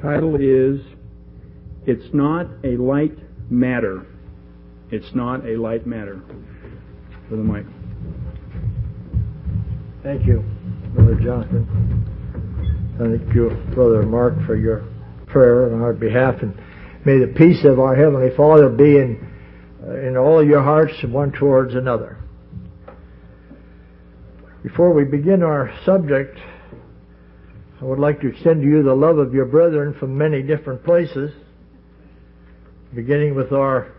Title is It's Not a Light Matter. It's Not a Light Matter. Brother Mike. Thank you, Brother Jonathan. Thank you, Brother Mark, for your prayer on our behalf. And may the peace of our Heavenly Father be in all your hearts, one towards another. Before we begin our subject, I would like to extend to you the love of your brethren from many different places, beginning with our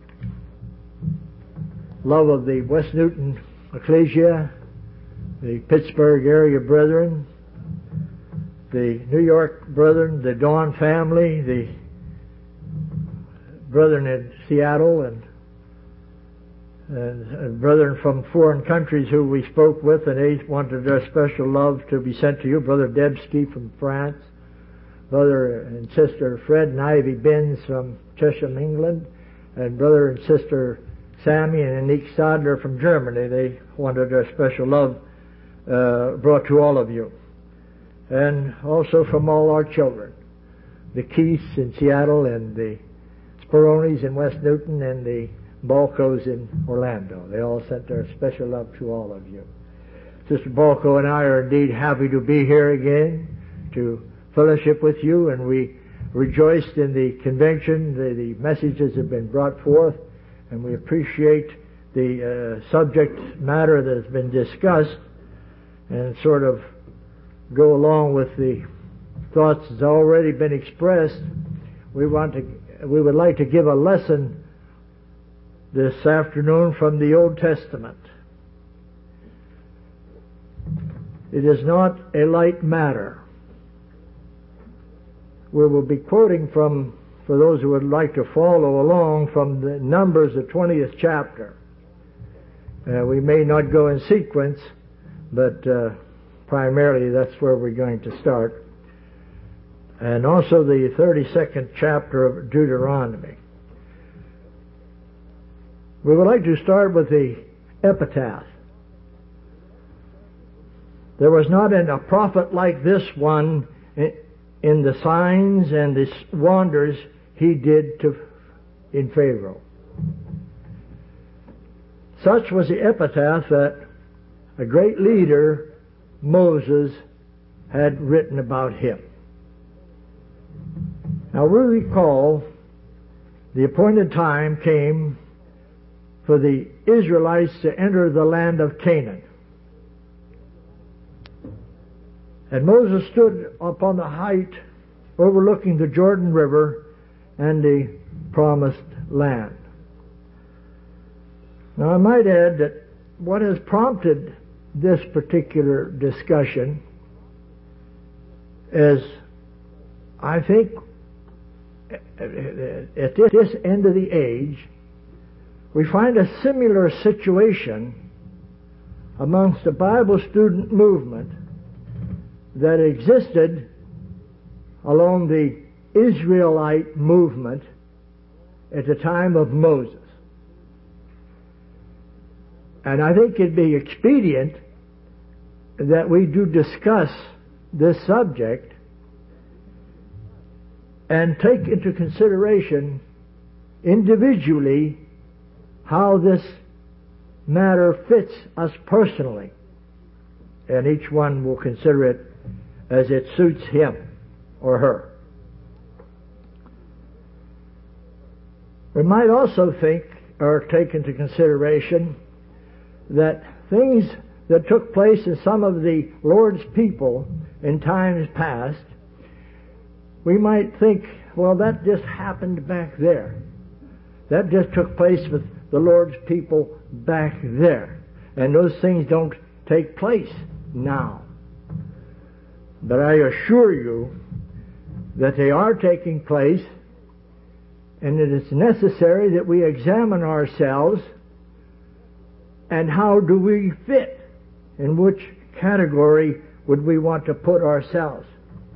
love of the West Newton Ecclesia, the Pittsburgh area brethren, the New York brethren, the Dawn family, the brethren in Seattle, and brethren from foreign countries who we spoke with, and they wanted their special love to be sent to you. Brother Debsky from France, Brother and Sister Fred and Ivy Binns from Chesham, England, and Brother and Sister Sammy and Anique Sadler from Germany. They wanted their special love brought to all of you. And also from all our children, the Keiths in Seattle, and the Spironis in West Newton, and the Balcos in Orlando. They all sent their special love to all of you. Sister Balco and I are indeed happy to be here again to fellowship with you, and we rejoiced in the convention. The messages have been brought forth, and we appreciate the subject matter that has been discussed, and sort of go along with the thoughts that's already been expressed. We would like to give a lesson this afternoon from the Old Testament. It is not a light matter. We will be quoting from, for those who would like to follow along, from the Numbers, the 20th chapter. We may not go in sequence, but primarily that's where we're going to start. And also the 32nd chapter of Deuteronomy. We would like to start with the epitaph. There was not a prophet like this one in the signs and the wonders he did in Pharaoh. Such was the epitaph that a great leader, Moses, had written about him. Now we recall the appointed time came for the Israelites to enter the land of Canaan. And Moses stood upon the height overlooking the Jordan River and the promised land. Now I might add that what has prompted this particular discussion is, I think, at this end of the age, we find a similar situation amongst the Bible student movement that existed along the Israelite movement at the time of Moses. And I think it'd be expedient that we do discuss this subject and take into consideration individually how this matter fits us personally, and each one will consider it as it suits him or her. We might also think or take into consideration that things that took place in some of the Lord's people in times past, we might think, well, that just happened back there. That just took place with the Lord's people back there. And those things don't take place now. But I assure you that they are taking place, and it is necessary that we examine ourselves and how do we fit, in which category would we want to put ourselves.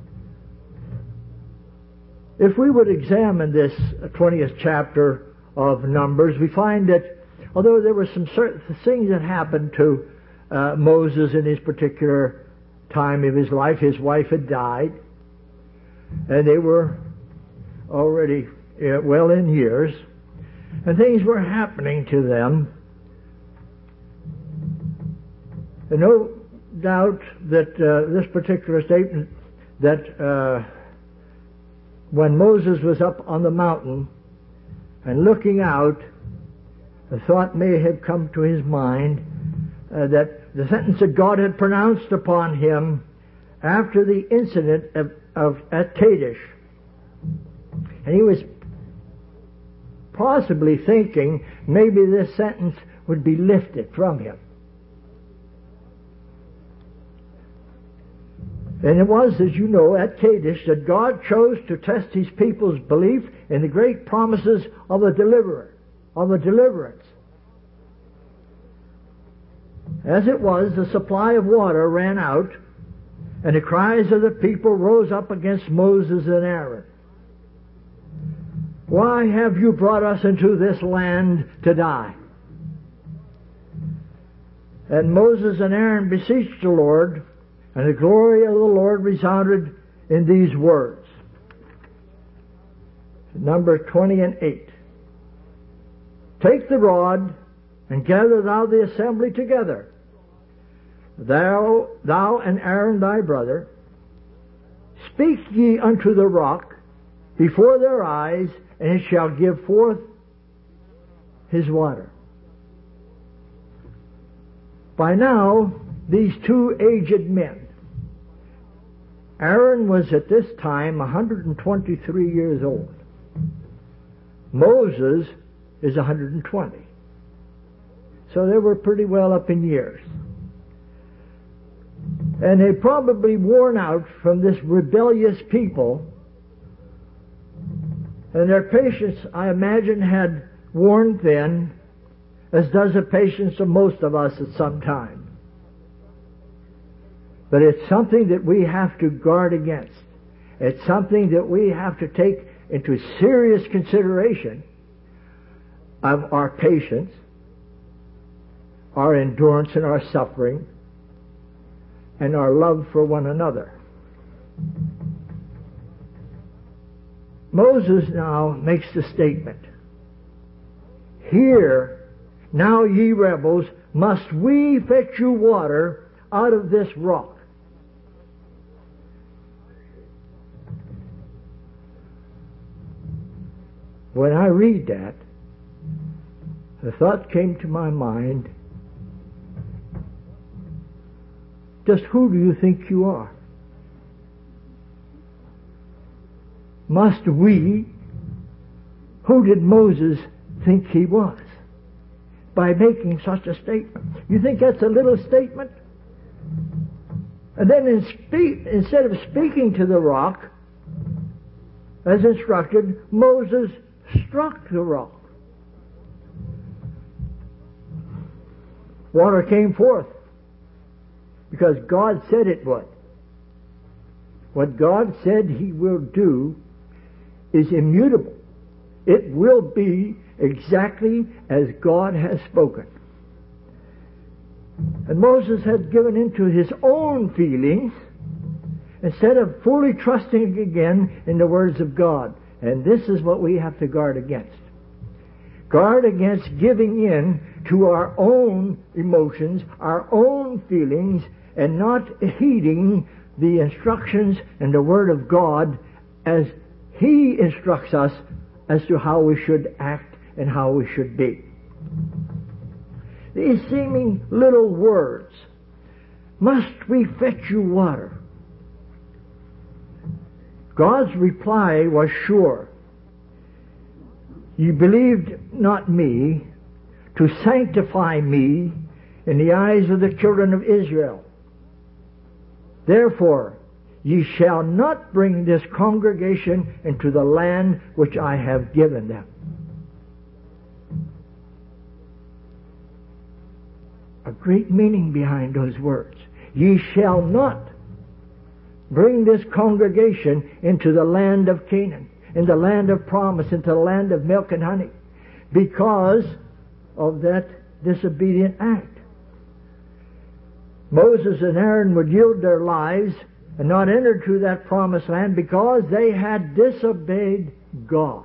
If we would examine this 20th chapter of Numbers, we find that although there were some certain things that happened to Moses in his particular time of his life, his wife had died, and they were already well in years, and things were happening to them. And no doubt that this particular statement that when Moses was up on the mountain and looking out, the thought may have come to his mind that the sentence that God had pronounced upon him after the incident at Kadesh. And he was possibly thinking maybe this sentence would be lifted from him. And it was, as you know, at Kadesh that God chose to test His people's belief in the great promises of a deliverer, of a deliverance. As it was, the supply of water ran out, and the cries of the people rose up against Moses and Aaron. Why have you brought us into this land to die? And Moses and Aaron beseeched the Lord, and the glory of the Lord resounded in these words. Number 20 and 8. Take the rod, and gather thou the assembly together, thou and Aaron thy brother. Speak ye unto the rock before their eyes, and it shall give forth his water. By now, these two aged men, Aaron was at this time 123 years old. Moses is 120. So they were pretty well up in years. And they probably worn out from this rebellious people, and their patience, I imagine, had worn thin, as does the patience of most of us at some time. But it's something that we have to guard against. It's something that we have to take into serious consideration of our patience, our endurance and our suffering, and our love for one another. Moses now makes the statement, "Here, now ye rebels, must we fetch you water out of this rock?" When I read that, the thought came to my mind, just who do you think you are? Must we? Who did Moses think he was by making such a statement? You think that's a little statement? And then instead of speaking to the rock, as instructed, Moses struck the rock. Water came forth because God said it would. What God said He will do is immutable. It will be exactly as God has spoken. And Moses had given into his own feelings instead of fully trusting again in the words of God. And this is what we have to guard against. Guard against giving in to our own emotions, our own feelings, and not heeding the instructions and the Word of God as He instructs us as to how we should act and how we should be. These seeming little words, must we fetch you water? God's reply was sure. You believed not me to sanctify me in the eyes of the children of Israel. Therefore, ye shall not bring this congregation into the land which I have given them. A great meaning behind those words. Ye shall not bring this congregation into the land of Canaan, in the land of promise, into the land of milk and honey, because of that disobedient act. Moses and Aaron would yield their lives and not enter to that promised land because they had disobeyed God.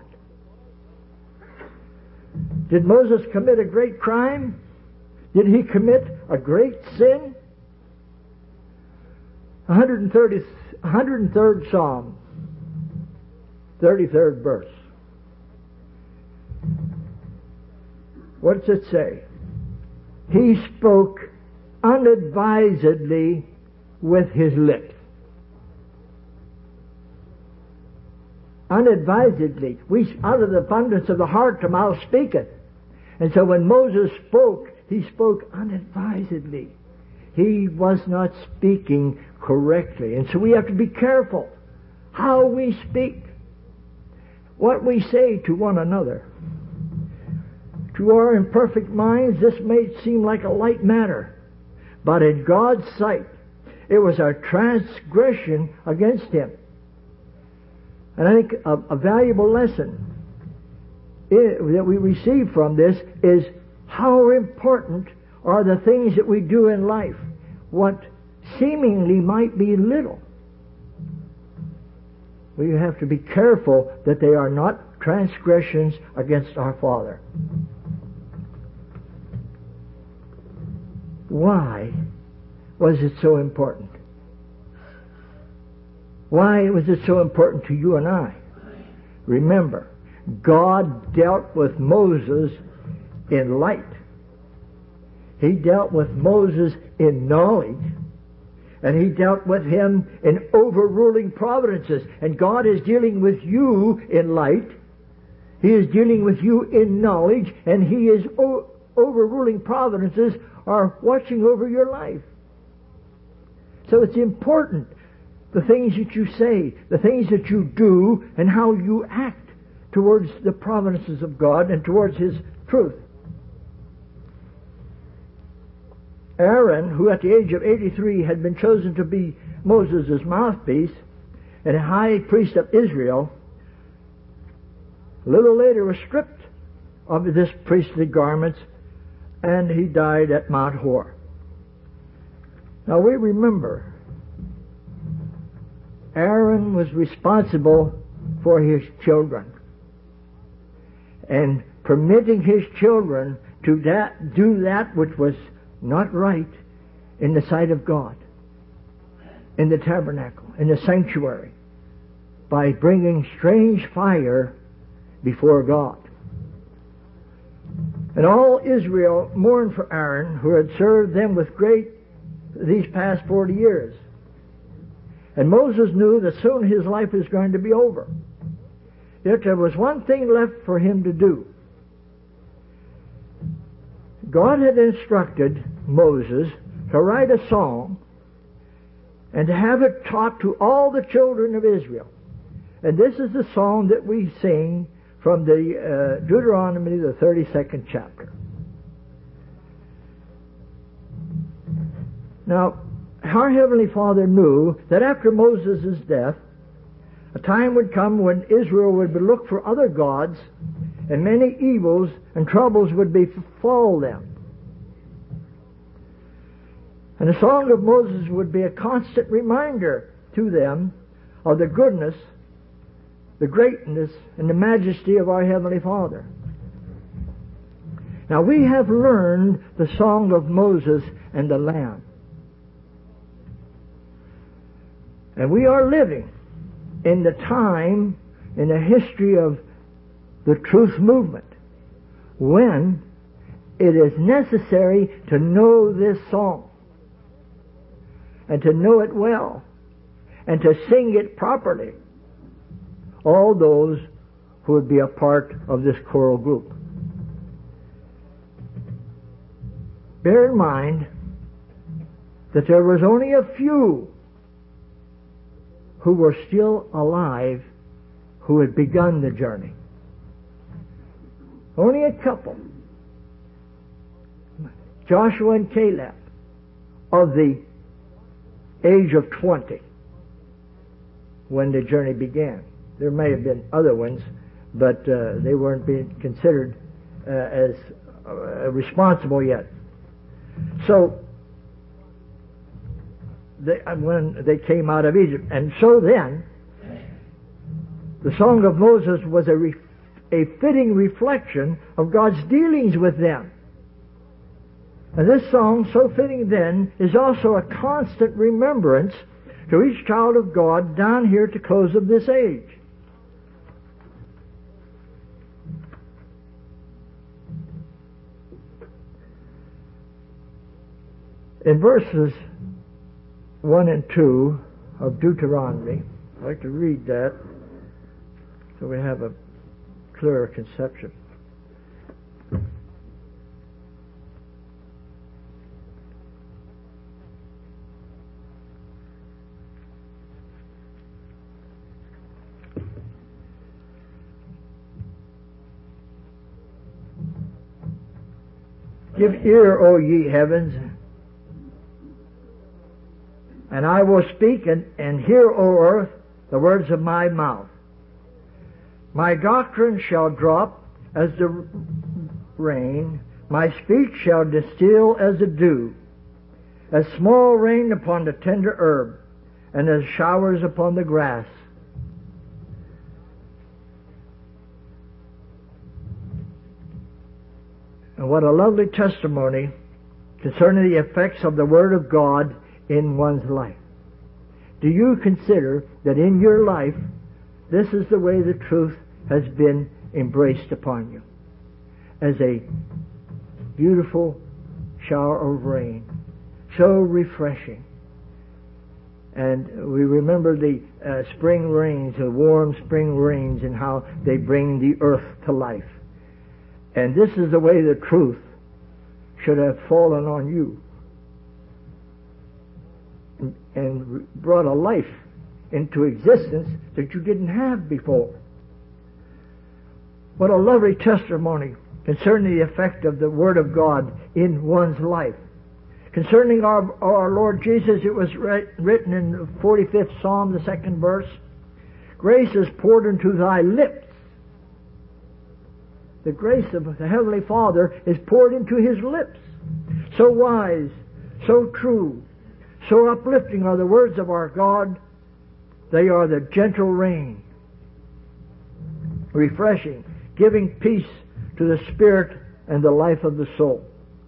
Did Moses commit a great crime? Did he commit a great sin? 103rd Psalm, 33rd verse. What does it say? He spoke unadvisedly with his lips. Unadvisedly. Out of the abundance of the heart the mouth speaketh. And so when Moses spoke, he spoke unadvisedly. He was not speaking correctly. And so we have to be careful how we speak, what we say to one another. To our imperfect minds, this may seem like a light matter, but in God's sight, it was a transgression against Him. And I think a valuable lesson that we receive from this is how important are the things that we do in life, what seemingly might be little. We have to be careful that they are not transgressions against our Father. Why was it so important? Why was it so important to you and I? Remember, God dealt with Moses in light. He dealt with Moses in knowledge. And He dealt with him in overruling providences. And God is dealing with you in light. He is dealing with you in knowledge. And He is overruling providences are watching over your life. So it's important, the things that you say, the things that you do, and how you act towards the providences of God and towards His truth. Aaron, who at the age of 83 had been chosen to be Moses' mouthpiece and high priest of Israel, a little later was stripped of his priestly garments, and he died at Mount Hor. Now we remember, Aaron was responsible for his children, and permitting his children to do that which was not right in the sight of God, in the tabernacle, in the sanctuary, by bringing strange fire before God. And all Israel mourned for Aaron, who had served them with great these past 40 years. And Moses knew that soon his life was going to be over. Yet there was one thing left for him to do. God had instructed Moses to write a song and to have it taught to all the children of Israel. And this is the song that we sing from the Deuteronomy, the 32nd chapter. Now, our Heavenly Father knew that after Moses' death, a time would come when Israel would look for other gods, and many evils and troubles would befall them. And the song of Moses would be a constant reminder to them of the goodness, the greatness, and the majesty of our Heavenly Father. Now we have learned the song of Moses and the Lamb. And we are living in the time, in the history of the truth movement, when it is necessary to know this song, and to know it well, and to sing it properly. All those who would be a part of this choral group. Bear in mind that there was only a few who were still alive who had begun the journey. Only a couple. Joshua and Caleb, of the age of 20 when the journey began. There may have been other ones, but they weren't being considered as responsible yet. So when they came out of Egypt. And so then, the Song of Moses was a fitting reflection of God's dealings with them. And this song, so fitting then, is also a constant remembrance to each child of God down here at the close of this age. In verses 1 and 2 of Deuteronomy, I'd like to read that so we have a clearer conception. Give ear, O ye heavens, and I will speak, and hear, O earth, the words of my mouth. My doctrine shall drop as the rain, my speech shall distill as the dew, as small rain upon the tender herb, and as showers upon the grass. And what a lovely testimony concerning the effects of the Word of God in one's life. Do you consider that in your life, this is the way the truth has been embraced upon you? As a beautiful shower of rain, so refreshing. And we remember the spring rains, the warm spring rains, and how they bring the earth to life. And this is the way the truth should have fallen on you and brought a life into existence that you didn't have before. What a lovely testimony concerning the effect of the Word of God in one's life. Concerning our Lord Jesus, it was written in the 45th Psalm, the 2nd verse, grace is poured into thy lips. The grace of the Heavenly Father is poured into His lips. So wise, so true, so uplifting are the words of our God. They are the gentle rain, refreshing, giving peace to the spirit and the life of the soul.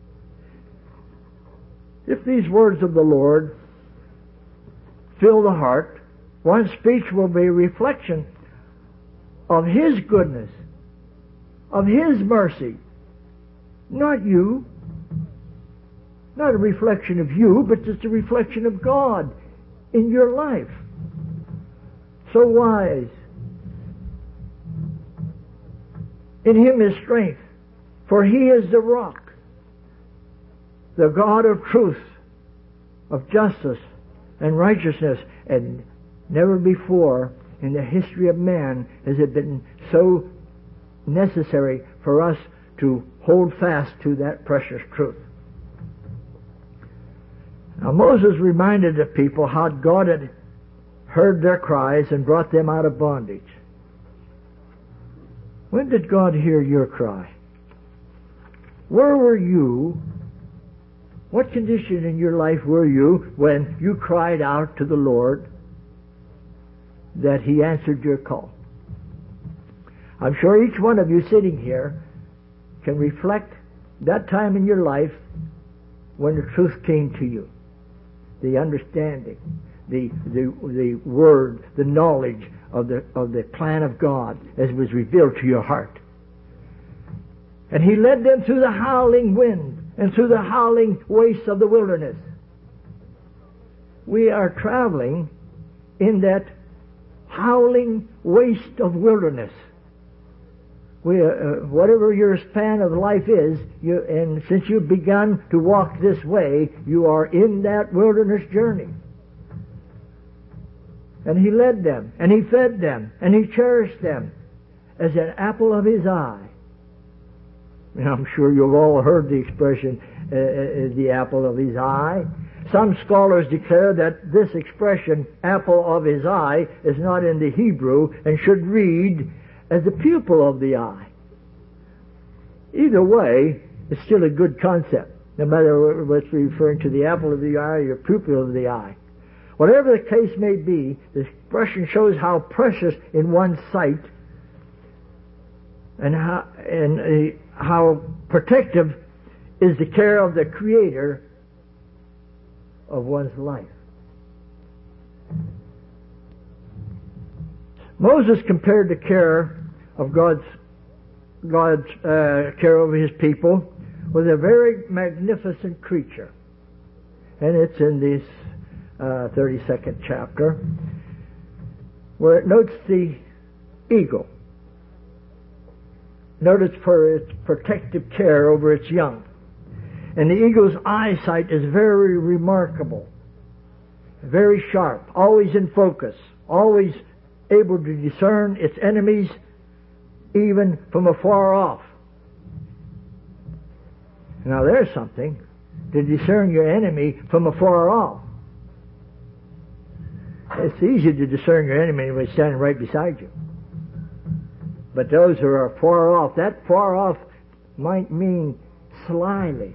If these words of the Lord fill the heart, one's speech will be a reflection of His goodness, of His mercy, not you, not a reflection of you, but just a reflection of God in your life. So wise. In Him is strength, for He is the rock, the God of truth, of justice and righteousness, and never before in the history of man has it been so necessary for us to hold fast to that precious truth. Now Moses reminded the people how God had heard their cries and brought them out of bondage. When did God hear your cry? Where were you? What condition in your life were you when you cried out to the Lord that He answered your call? I'm sure each one of you sitting here can reflect that time in your life when the truth came to you. The understanding, the word, the knowledge of the plan of God as it was revealed to your heart. And He led them through the howling wind and through the howling wastes of the wilderness. We are traveling in that howling waste of wilderness. Whatever your span of life is, and since you've begun to walk this way, you are in that wilderness journey. And He led them, and He fed them, and He cherished them as an apple of His eye. And I'm sure you've all heard the expression, the apple of His eye. Some scholars declare that this expression, apple of His eye, is not in the Hebrew and should read as the pupil of the eye. Either way, it's still a good concept, no matter whether it's referring to the apple of the eye or pupil of the eye. Whatever the case may be, the expression shows how precious in one's sight and how protective is the care of the Creator of one's life. Moses compared the care of God's care over His people with a very magnificent creature. And it's in this 32nd chapter, where it notes the eagle. Notice for its protective care over its young. And the eagle's eyesight is very remarkable, very sharp, always in focus, always able to discern its enemies even from afar off. Now there's something, to discern your enemy from afar off. It's easy to discern your enemy when he's standing right beside you. But those who are far off, that far off might mean slyly,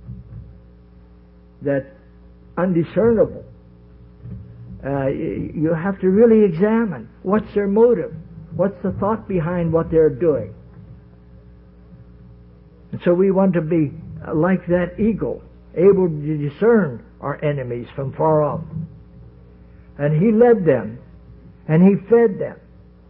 that undiscernible. You have to really examine what's their motive, what's the thought behind what they're doing. And so we want to be like that eagle, able to discern our enemies from far off. And He led them, and He fed them.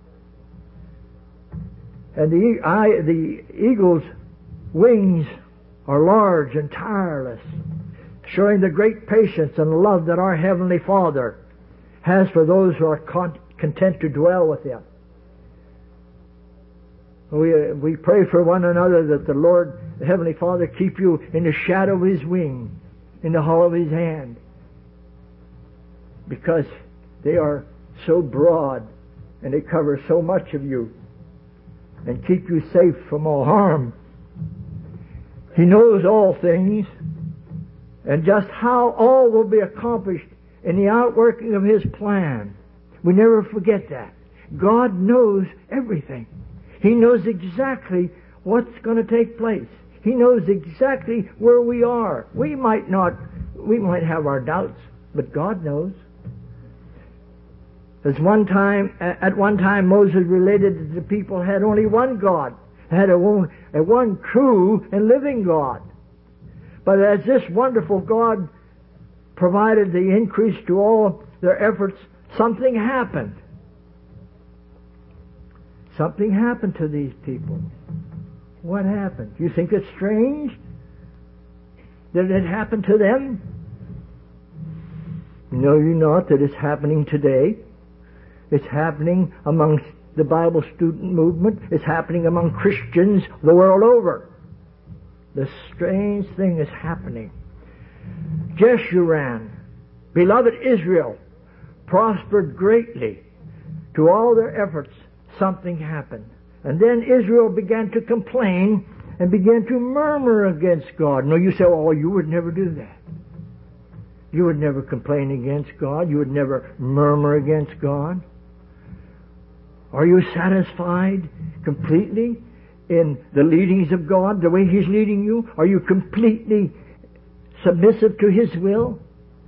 And the eagle's wings are large and tireless, showing the great patience and love that our Heavenly Father has for those who are content to dwell with Him. We pray for one another that the Lord, the Heavenly Father, keep you in the shadow of His wing, in the hollow of His hand, because they are so broad and they cover so much of you and keep you safe from all harm. He knows all things, and just how all will be accomplished in the outworking of His plan. We never forget that. God knows everything. He knows exactly what's going to take place. He knows exactly where we are. We might have our doubts, but God knows. At one time Moses related that the people had only one God, had a one true and living God. But as this wonderful God provided the increase to all their efforts, something happened. Something happened to these people. What happened? You think it's strange that it happened to them? Know you not that it's happening today? It's happening amongst the Bible student movement. It's happening among Christians the world over. The strange thing is happening. Jeshurun, beloved Israel, prospered greatly. To all their efforts, something happened. And then Israel began to complain and began to murmur against God. No, you say, oh, you would never do that. You would never complain against God. You would never murmur against God. Are you satisfied completely in the leadings of God, the way He's leading you? Are you completely submissive to His will?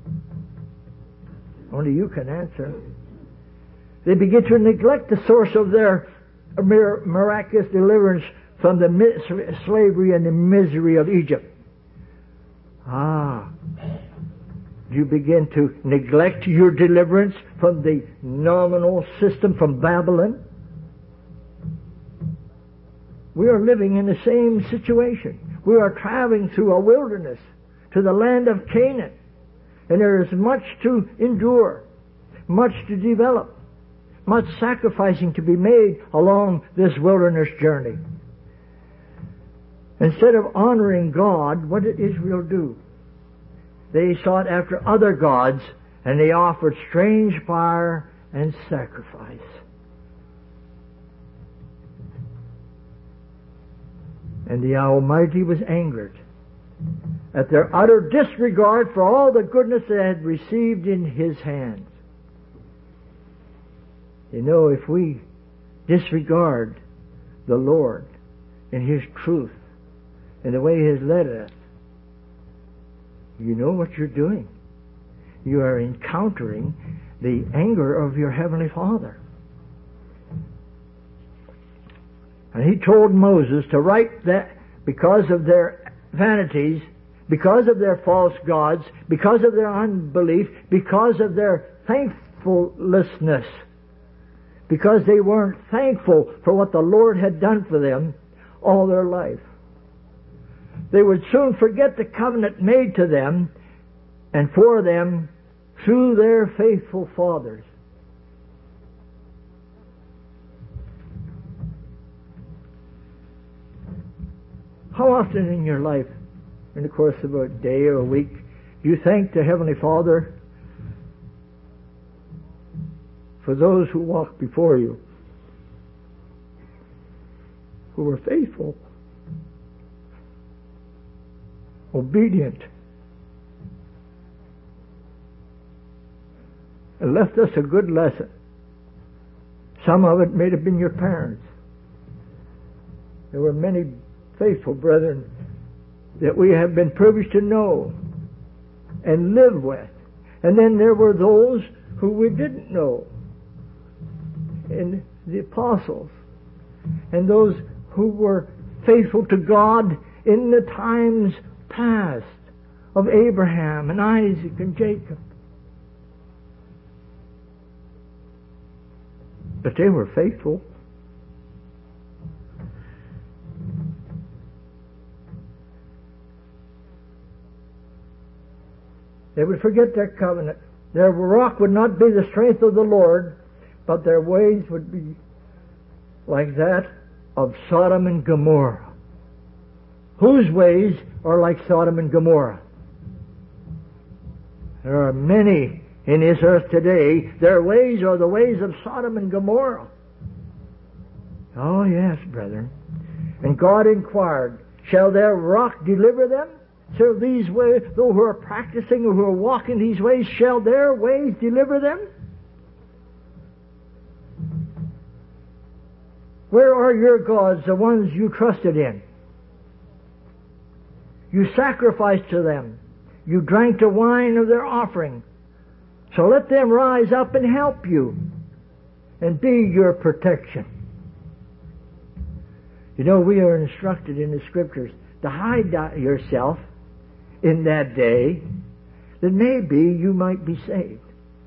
Only you can answer. They begin to neglect the source of their miraculous deliverance from the slavery and the misery of Egypt. You begin to neglect your deliverance from the nominal system from Babylon. We are living in the same situation. We are traveling through a wilderness to the land of Canaan. And there is much to endure, much to develop, much sacrificing to be made along this wilderness journey. Instead of honoring God, what did Israel do? They sought after other gods, and they offered strange fire and sacrifice. And the Almighty was angered at their utter disregard for all the goodness they had received in His hands. You know, if we disregard the Lord and His truth and the way He has led us, you know what you're doing. you are encountering the anger of your Heavenly Father. And He told Moses to write that because of their vanities, because of their false gods, because of their unbelief, because of their thankfulness, because they weren't thankful for what the Lord had done for them all their life. They would soon forget the covenant made to them and for them through their faithful fathers. How often in your life, in the course of a day or a week, do you thank the Heavenly Father for those who walk before you, who were faithful, obedient, and left us a good lesson? Some of it may have been your parents. There were many faithful brethren that we have been privileged to know and live with. And then there were those who we didn't know, and the apostles, and those who were faithful to God in the times past of Abraham and Isaac and Jacob. But they were faithful. They would forget their covenant. Their rock would not be the strength of the Lord, but their ways would be like that of Sodom and Gomorrah. Whose ways are like Sodom and Gomorrah? There are many in this earth today. Their ways are the ways of Sodom and Gomorrah. Oh yes, brethren. And God inquired, shall their rock deliver them? So these ways, those who are practicing or who are walking these ways, shall their ways deliver them? Where are your gods, the ones you trusted in? You sacrificed to them. You drank the wine of their offering. So let them rise up and help you and be your protection. You know, we are instructed in the Scriptures to hide yourself in that day, that maybe you might be saved.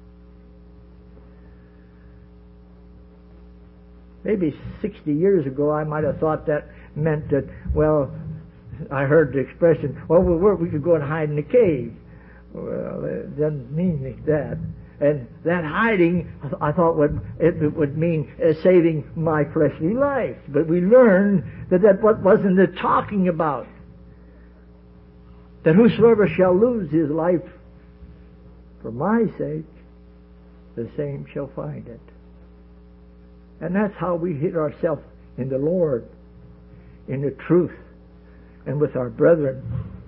Maybe 60 years ago I might have thought that meant that, well, I heard the expression, well, we could go and hide in a cave. Well, it doesn't mean like that. And that hiding, I thought it would mean saving my fleshly life. But we learned that wasn't the talking about. That whosoever shall lose his life for my sake, the same shall find it. And that's how we hid ourselves in the Lord, in the truth, and with our brethren.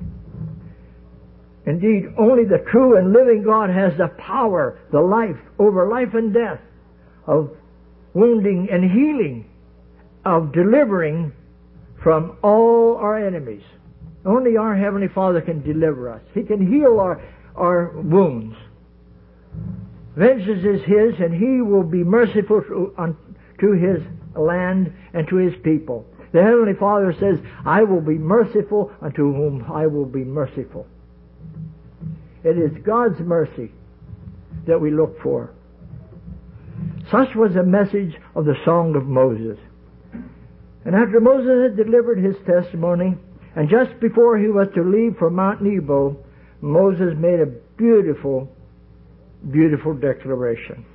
Indeed, only the true and living God has the power, the life, over life and death, of wounding and healing, of delivering from all our enemies. Only our Heavenly Father can deliver us. He can heal our wounds. Vengeance is His, and He will be merciful to His land and to His people. The Heavenly Father says, I will be merciful unto whom I will be merciful. It is God's mercy that we look for. Such was the message of the Song of Moses. And after Moses had delivered his testimony, and just before he was to leave for Mount Nebo, Moses made a beautiful, beautiful declaration.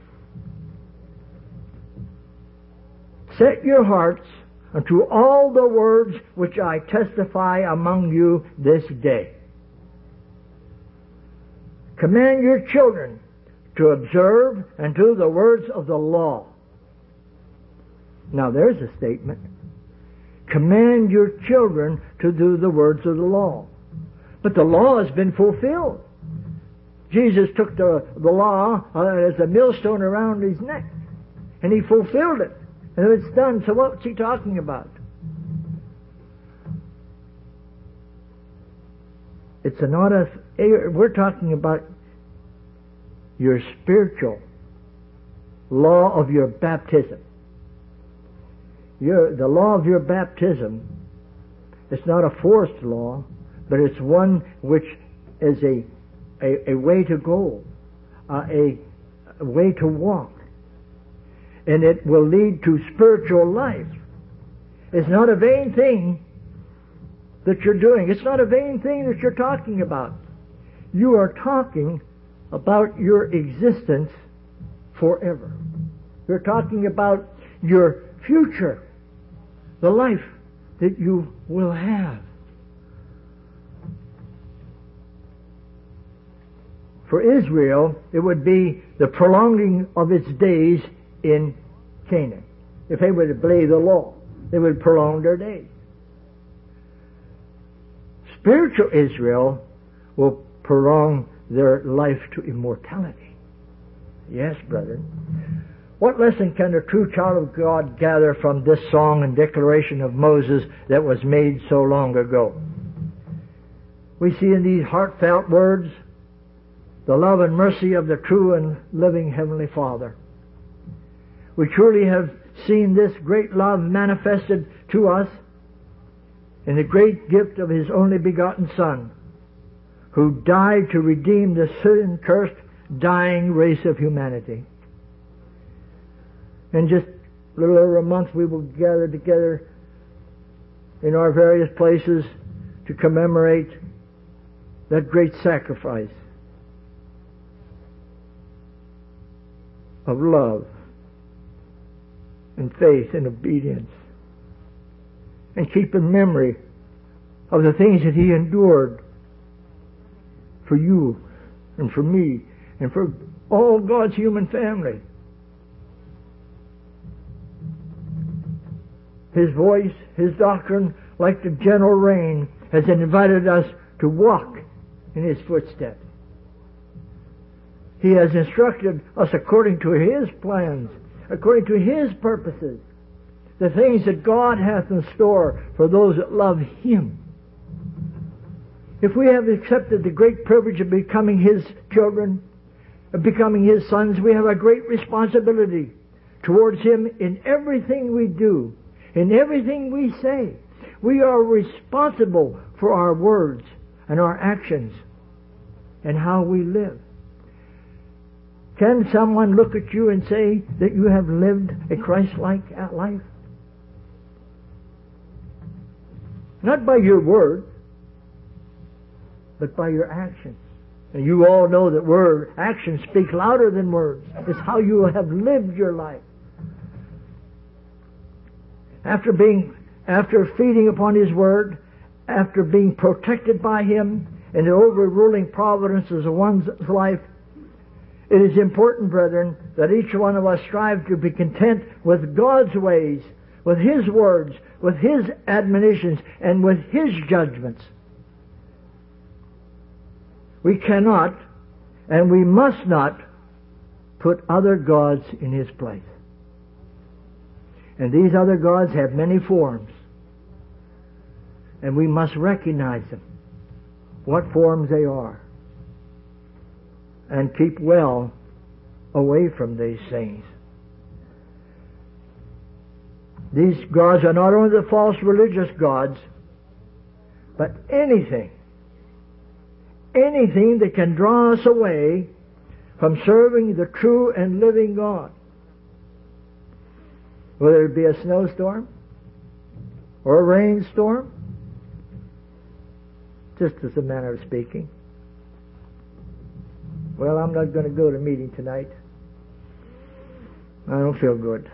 Set your hearts unto all the words which I testify among you this day. Command your children to observe and do the words of the law. Now there's a statement. Command your children to do the words of the law. But the law has been fulfilled. Jesus took the law as a millstone around his neck, and he fulfilled it. And it's done. So what's he talking about? It's not a. We're talking about your spiritual law of your baptism. The law of your baptism is not a forced law, but it's one which is a way to go, a way to walk. And it will lead to spiritual life. It's not a vain thing that you're doing. It's not a vain thing that you're talking about. You are talking about your existence forever. You're talking about your future, the life that you will have. For Israel, it would be the prolonging of its days in Canaan. If they would obey the law, they would prolong their days. Spiritual Israel will prolong their life to immortality. Yes, brethren. What lesson can a true child of God gather from this song and declaration of Moses that was made so long ago? We see in these heartfelt words the love and mercy of the true and living Heavenly Father. We truly have seen this great love manifested to us in the great gift of His only begotten Son, who died to redeem the sin-cursed, dying race of humanity. In just a little over a month, we will gather together in our various places to commemorate that great sacrifice of love and faith and obedience, and keep in memory of the things that He endured for you and for me and for all God's human family. His voice, His doctrine, like the gentle rain, has invited us to walk in His footsteps. He has instructed us according to His plans, according to His purposes, the things that God hath in store for those that love Him. If we have accepted the great privilege of becoming His children, of becoming His sons, we have a great responsibility towards Him in everything we do, in everything we say. We are responsible for our words and our actions and how we live. Can someone look at you and say that you have lived a Christ-like life? Not by your words, but by your actions. And you all know that actions speak louder than words. It's how you have lived your life. After feeding upon His Word, after being protected by Him and the overruling providences of one's life, it is important, brethren, that each one of us strive to be content with God's ways, with His words, with His admonitions, and with His judgments. We cannot and we must not put other gods in His place. And these other gods have many forms. And we must recognize them, what forms they are, and keep well away from these things. These gods are not only the false religious gods, but anything that can draw us away from serving the true and living God. Whether it be a snowstorm or a rainstorm, just as a manner of speaking. Well, I'm not going to go to meeting tonight. I don't feel good.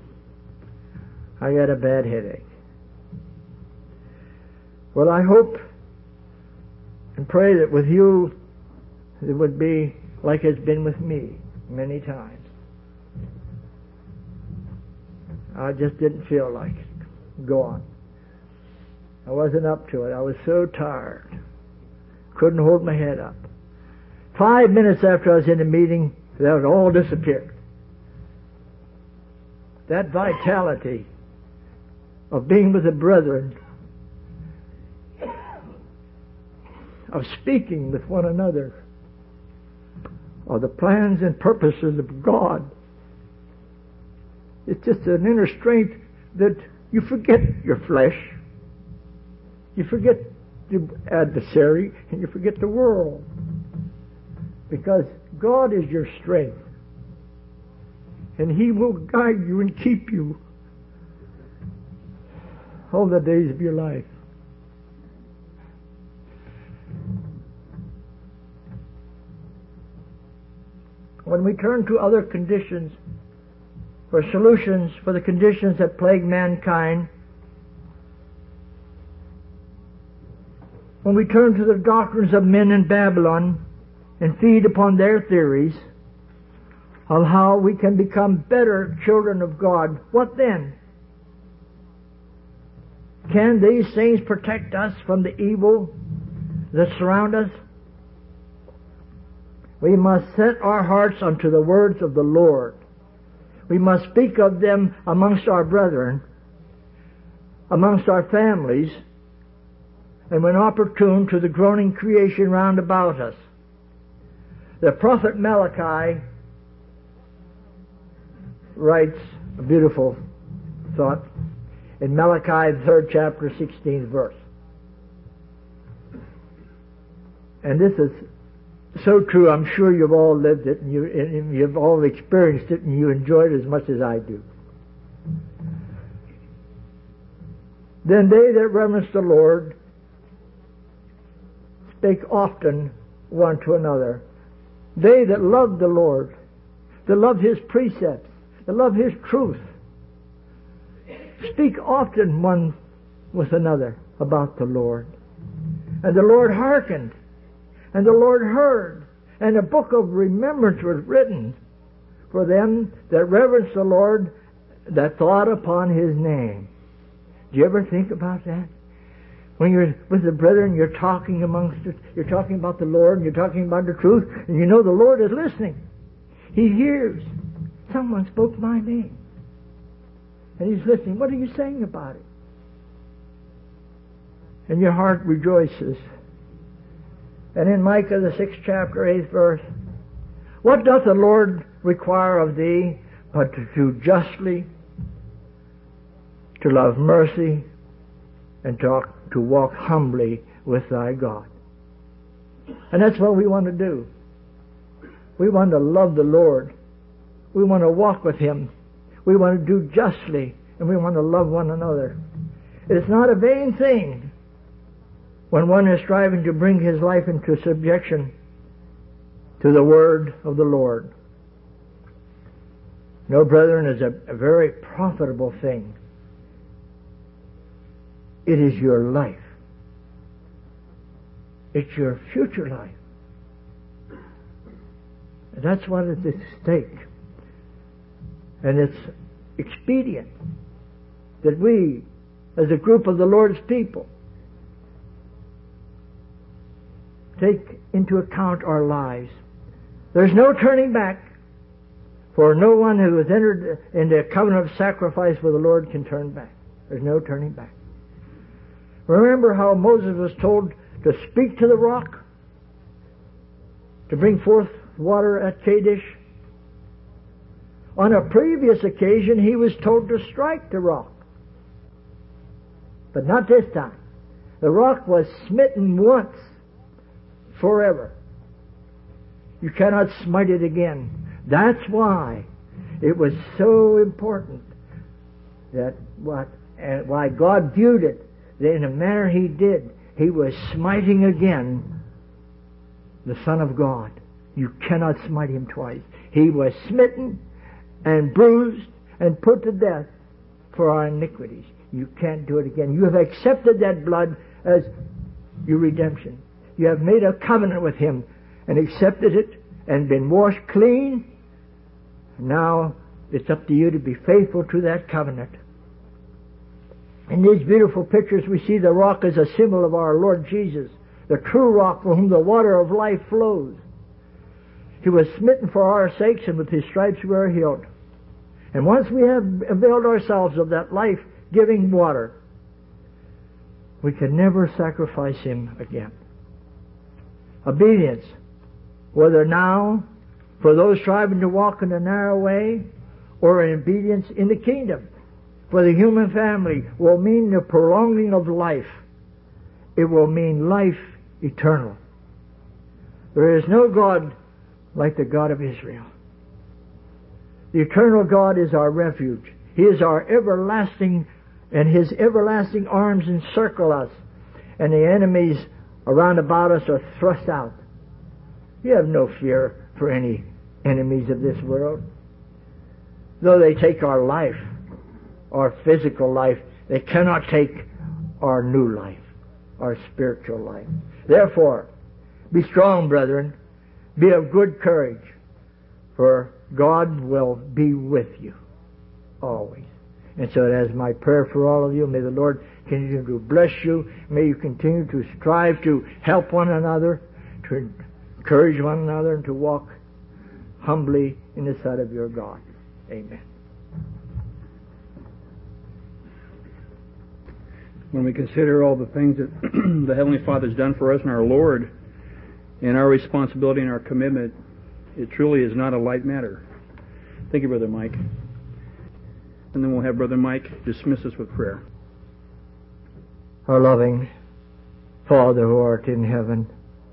I got a bad headache. Well, I hope and pray that with you it would be like it's been with me many times. I just didn't feel like it. Go on. I wasn't up to it. I was so tired. Couldn't hold my head up. 5 minutes after I was in the meeting, that had all disappeared. That vitality of being with the brethren, of speaking with one another. of the plans and purposes of God. It's just an inner strength that you forget your flesh, you forget the adversary, and you forget the world. Because God is your strength. And He will guide you and keep you all the days of your life. When we turn to other conditions for solutions for the conditions that plague mankind, when we turn to the doctrines of men in Babylon and feed upon their theories of how we can become better children of God, what then? Can these things protect us from the evil that surround us? We must set our hearts unto the words of the Lord. We must speak of them amongst our brethren, amongst our families, and when opportune to the groaning creation round about us. The prophet Malachi writes a beautiful thought in Malachi, the 3rd chapter, 16th verse. And this is so true. I'm sure you've all lived it, and you've all experienced it, and you enjoy it as much as I do. Then they that reverence the Lord spake often one to another. They that love the Lord, that love His precepts, that love His truth, speak often one with another about the Lord. And the Lord hearkened, and the Lord heard, and a book of remembrance was written for them that reverence the Lord, that thought upon His name. Do you ever think about that? When you're with the brethren, you're talking you're talking about the Lord, and you're talking about the truth, and you know the Lord is listening. He hears. Someone spoke my name. And He's listening. What are you saying about it? And your heart rejoices. And in Micah, the 6th chapter, 8th verse, what doth the Lord require of thee but to do justly, to love mercy, and to walk humbly with thy God? And that's what we want to do. We want to love the Lord. We want to walk with Him. We want to do justly, and we want to love one another. It is not a vain thing when one is striving to bring his life into subjection to the word of the Lord. No, brethren, is a very profitable thing. It is your life. It's your future life. That's what is at stake. And it's expedient that we, as a group of the Lord's people, take into account our lives. There's no turning back, for no one who has entered into a covenant of sacrifice with the Lord can turn back. There's no turning back. Remember how Moses was told to speak to the rock, to bring forth water at Kadesh? On a previous occasion, he was told to strike the rock. But not this time. The rock was smitten once, forever. You cannot smite it again. That's why it was so important that why God viewed it in a manner He did. He was smiting again the Son of God. You cannot smite Him twice. He was smitten and bruised and put to death for our iniquities. You can't do it again. You have accepted that blood as your redemption. You have made a covenant with Him and accepted it and been washed clean. Now it's up to you to be faithful to that covenant. In these beautiful pictures we see the rock as a symbol of our Lord Jesus, the true rock from whom the water of life flows. He was smitten for our sakes, and with His stripes we are healed. And once we have availed ourselves of that life-giving water, we can never sacrifice Him again. Obedience, whether now for those striving to walk in the narrow way or in obedience in the kingdom. For the human family will mean the prolonging of life. It will mean life eternal. There is no God like the God of Israel. The eternal God is our refuge. He is our everlasting, and His everlasting arms encircle us, and the enemies around about us are thrust out. You have no fear for any enemies of this world. Though they take our life, our physical life, they cannot take our new life, our spiritual life. Therefore, be strong, brethren. Be of good courage, for God will be with you always. And so that is my prayer for all of you. May the Lord continue to bless you. May you continue to strive to help one another, to encourage one another, and to walk humbly in the sight of your God. Amen. When we consider all the things that the Heavenly Father has done for us and our Lord, and our responsibility and our commitment, it truly is not a light matter. Thank you, Brother Mike. And then we'll have Brother Mike dismiss us with prayer. Our loving Father who art in heaven,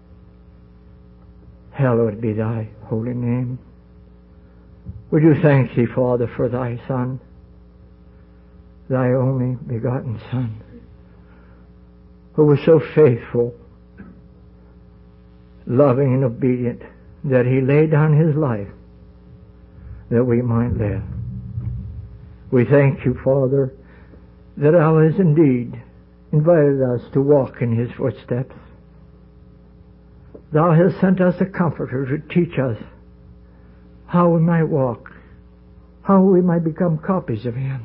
hallowed be thy holy name. We do thank thee, Father, for thy Son, thy only begotten Son, who was so faithful, loving and obedient, that He laid down His life that we might live. We thank you, Father, that thou hast indeed invited us to walk in His footsteps. Thou hast sent us a Comforter to teach us how we might walk, how we might become copies of Him.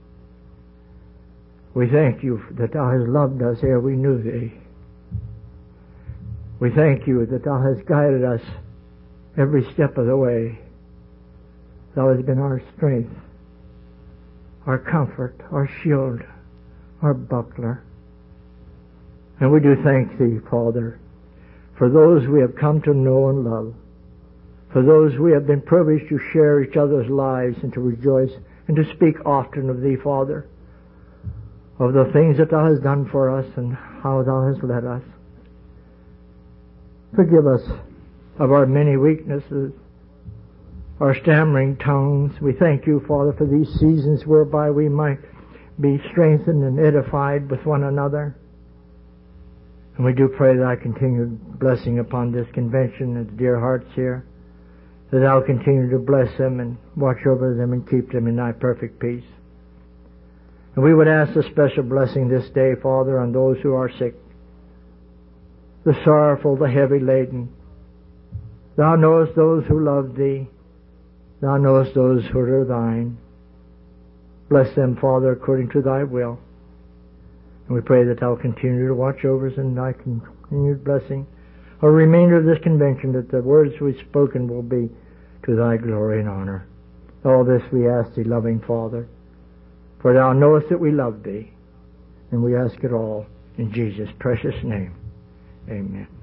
We thank you that thou hast loved us ere we knew thee. We thank you that thou hast guided us every step of the way. Thou hast been our strength, our comfort, our shield, our buckler. And we do thank thee, Father, for those we have come to know and love, for those we have been privileged to share each other's lives and to rejoice and to speak often of thee, Father, of the things that thou hast done for us and how thou hast led us. Forgive us of our many weaknesses, our stammering tongues. We thank you, Father, for these seasons whereby we might be strengthened and edified with one another. And we do pray thy continued blessing upon this convention and the dear hearts here, that thou continue to bless them and watch over them and keep them in thy perfect peace. And we would ask a special blessing this day, Father, on those who are sick, the sorrowful, the heavy laden. Thou knowest those who love thee. Thou knowest those who are thine. Bless them, Father, according to thy will. And we pray that thou continue to watch over us in thy continued blessing. A remainder of this convention, that the words we've spoken will be to thy glory and honor. All this we ask thee, loving Father, for thou knowest that we love thee. And we ask it all in Jesus' precious name. Amen.